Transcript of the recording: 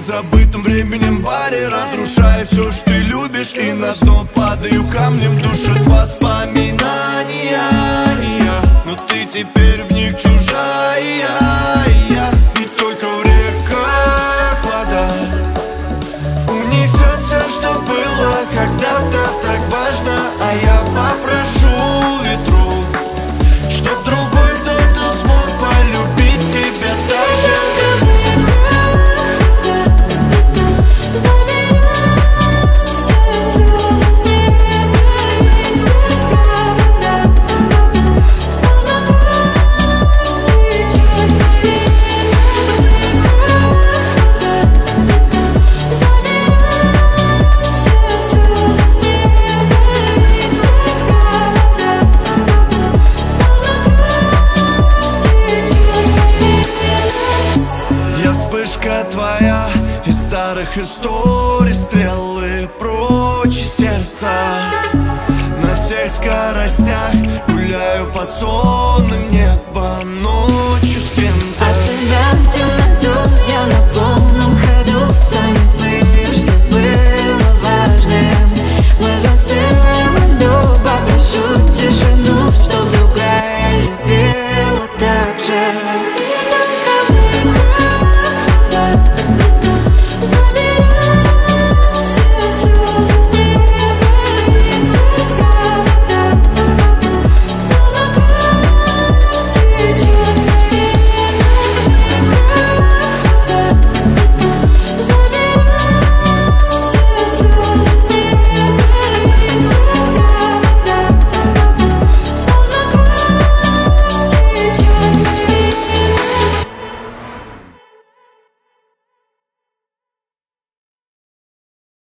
забытом временем баре, разрушая все, что ты любишь, и на дно падаю камнем, душат воспоминания. Но ты теперь в них чужая. И только в реках вода унесет все, что было когда-то так важно. А я попрошу ветру, чтоб другой кто-то смог полюбить тебя так же. Вспышка твоя из старых историй, стрелы прочь из сердца. На всех скоростях гуляю под сонным небом.